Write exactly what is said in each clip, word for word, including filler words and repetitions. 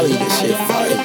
Molly, this shit fire.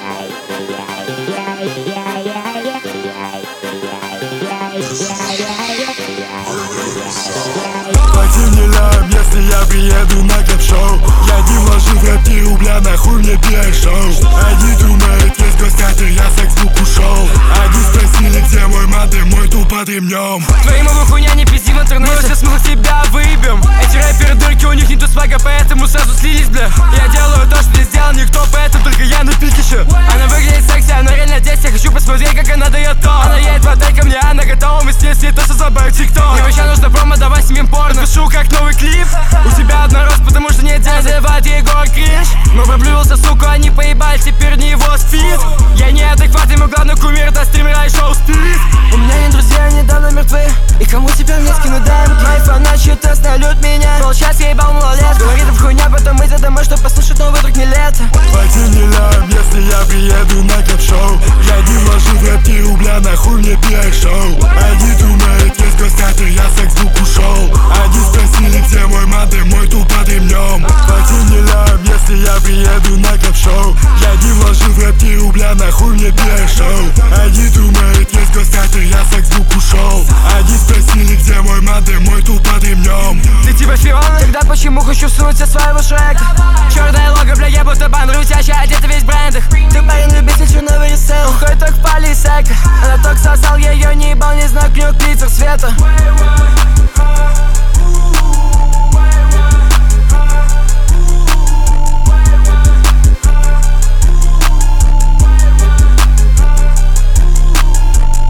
Плати мне лям, если я приеду на кэп-шоу. Я не вложу в рэп ни рубля, нахуй мне пиар-шоу. Они думают, есть госкатер, я с Xbox ушел. Они спросили, где мой маты, мой туп под ремнем. Твои мовы хуйня, не пизди в интернете, мы все смысл тебя выебем. Эти рэперы дырки, у них нету свага, поэтому сразу слились, бля. Я делаю то, что не сделал никто, поэтому только я на пике еще. Она выглядит секси, она реально здесь, я хочу посмотреть, как она дает то. Она едет в отель ко мне, она готова, мы с ней все то, что забавит тикток. Мне вообще нужно промо, давай снимем порно. Пишу как новый клип, у тебя одна рост, потому что нет денег. Заливает Егор кринж, но проблюился, сука, они поебали, теперь не его спит. Я неадекватный, мой главный кумир, это стримера и шоу спит. У меня нет друзей, они давно мертвы, и кому теперь мне скину дайм? Мои фанаты тест налют меня, получается я ебал малолет. Говорит, это хуйня, потом идет домой, чтобы послушать новый трек не лето. Плати мне лям, если я приеду на кэп-шоу. Я не вложу в рэп ни рубля, нахуй мне пиар-шоу. Они думают, есть госкатер, я с Xbox ушел. Они спросили, где мой маты, мой туп под ремнем. Плати мне лям, если я приеду на кэп-шоу. Я не вложу в рэп ни рубля, нахуй мне пиар-шоу. Они думают, есть госкатер, я с Xbox ушел. Они спросили, где мой маты, мой туп под ремнем. Ты типа Фиона? Тогда почему хочу всунуть со своего шрека? Черное лого, бля, я будто бан, рутящий, одет весь в брендах. Ты парень любитель черного ресейла, уходит только в пали и сека. Она только сосала